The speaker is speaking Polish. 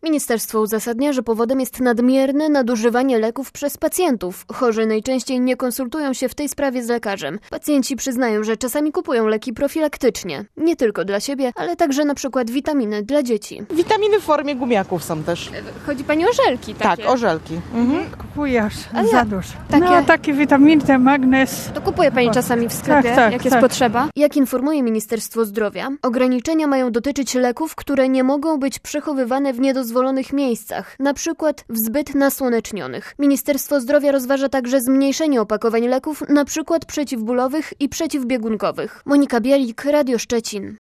Ministerstwo uzasadnia, że powodem jest nadmierne nadużywanie leków przez pacjentów. Chorzy najczęściej nie konsultują się w tej sprawie z lekarzem. Pacjenci przyznają, że czasami kupują leki profilaktycznie. Nie tylko dla siebie, ale także na przykład witaminy dla dzieci. Witaminy w formie gumiaków są też. Chodzi pani o żelki takie? Tak, o żelki. Kupuję aż Ale za dużo. takie- Takie witaminy, magnez. To kupuje pani czasami w sklepie, Tak, jak jest potrzeba? Jak informuje Ministerstwo Zdrowia, ograniczenia mają dotyczyć leków, które nie mogą być przechowywane w niedozwolonych miejscach, na przykład w zbyt nasłonecznionych. Ministerstwo Zdrowia rozważa także zmniejszenie opakowań leków, na przykład przeciwbólowych i przeciwbiegunkowych. Monika Bielik, Radio Szczecin.